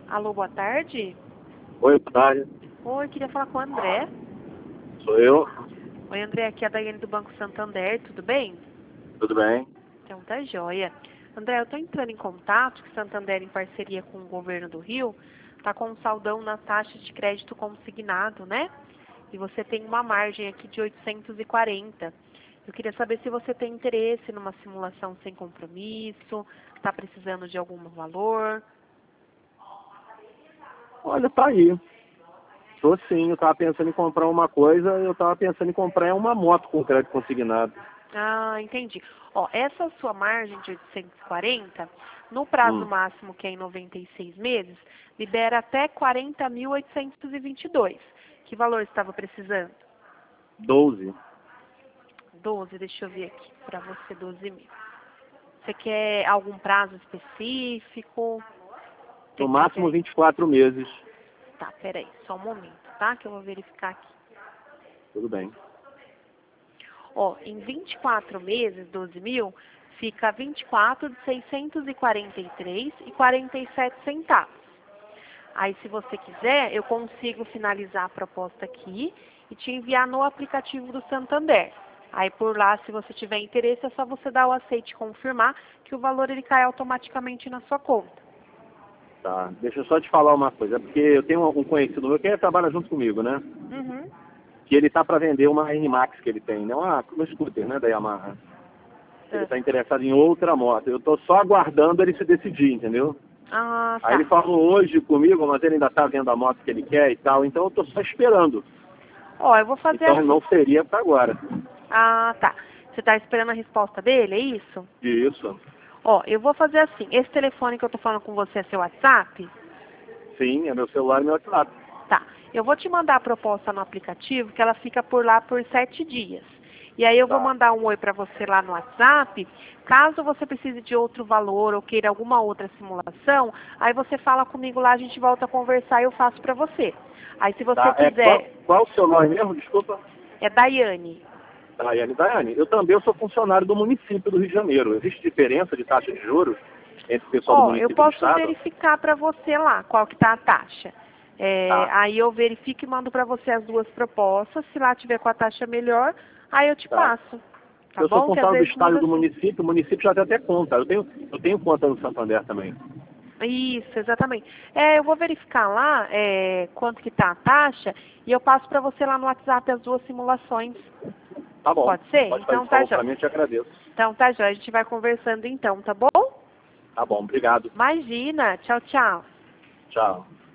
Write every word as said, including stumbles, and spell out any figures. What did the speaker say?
Alô, boa tarde. Oi, boa tarde. Oi, queria falar com o André. Sou eu. Oi, André, aqui é a Daiane do Banco Santander, tudo bem? Tudo bem? Então tá joia. André, eu estou entrando em contato que Santander, em parceria com o governo do Rio, está com um saldão na taxa de crédito consignado, né? E você tem uma margem aqui de oitocentos e quarenta. Eu queria saber se você tem interesse numa simulação sem compromisso, está precisando de algum valor. Olha, tá aí. Tô sim, eu tava pensando em comprar uma coisa, eu tava pensando em comprar uma moto com crédito consignado. Ah, entendi. Ó, essa sua margem de oitocentos e quarenta, no prazo Hum, máximo, que é em noventa e seis meses, libera até quarenta mil oitocentos e vinte e dois. Que valor você estava precisando? doze. doze, deixa eu ver aqui, para você, doze mil. Você quer algum prazo específico? No Tem máximo preferência? vinte e quatro meses. Tá, peraí, só um momento, tá? Que eu vou verificar aqui. Tudo bem. Ó, em vinte e quatro meses, doze mil, fica vinte e quatro de seiscentos e quarenta e três e quarenta e sete centavos. Aí, se você quiser, eu consigo finalizar a proposta aqui e te enviar no aplicativo do Santander. Aí, por lá, se você tiver interesse, é só você dar o aceite e confirmar que o valor ele cai automaticamente na sua conta. Tá. Deixa eu só te falar uma coisa, porque eu tenho um conhecido meu que trabalha junto comigo, né? Uhum. Que ele tá para vender uma N-Max que ele tem, né? Uma, uma scooter, né, da Yamaha. Ele É. tá interessado em outra moto. Eu tô só aguardando ele se decidir, entendeu? Ah, Aí ele tá. falou hoje comigo, mas ele ainda tá vendo a moto que ele quer e tal, então eu tô só esperando. Ó, eu vou fazer Então assim. não seria para agora. Ah, tá. Você está esperando a resposta dele, é isso? Isso. Ó, eu vou fazer assim. Esse telefone que eu tô falando com você é seu WhatsApp? Sim, é meu celular e meu WhatsApp. Tá. Eu vou te mandar a proposta no aplicativo, que ela fica por lá por sete dias. E aí eu vou Tá. mandar um oi para você lá no WhatsApp. Caso você precise de outro valor ou queira alguma outra simulação, aí você fala comigo lá, a gente volta a conversar e eu faço para você. Aí se você Tá. É, qual, quiser, qual o seu nome mesmo? Desculpa. é Daiane. Daiane. Daiane, eu também sou funcionário do município do Rio de Janeiro. Existe diferença de taxa de juros entre o pessoal do Ó, eu município e do posso estado? verificar para você lá qual que tá a taxa. É, Tá. aí eu verifico e mando para você as duas propostas. Se lá tiver com a taxa melhor, aí eu te Tá. passo. Tá Eu sou bom? Que às funcionário do vezes estado e muda do assim. município. O município já tem até conta. Eu tenho, eu tenho conta no Santander também. Isso, exatamente. É, eu vou verificar lá é, quanto que tá a taxa e eu passo para você lá no WhatsApp as duas simulações. Tá bom. Pode ser? Pode fazer Então esse tá favor para jóia. mim, eu te agradeço. Então tá jóia. A gente vai conversando então, tá bom? Tá bom, obrigado. Imagina. Tchau, tchau. Tchau.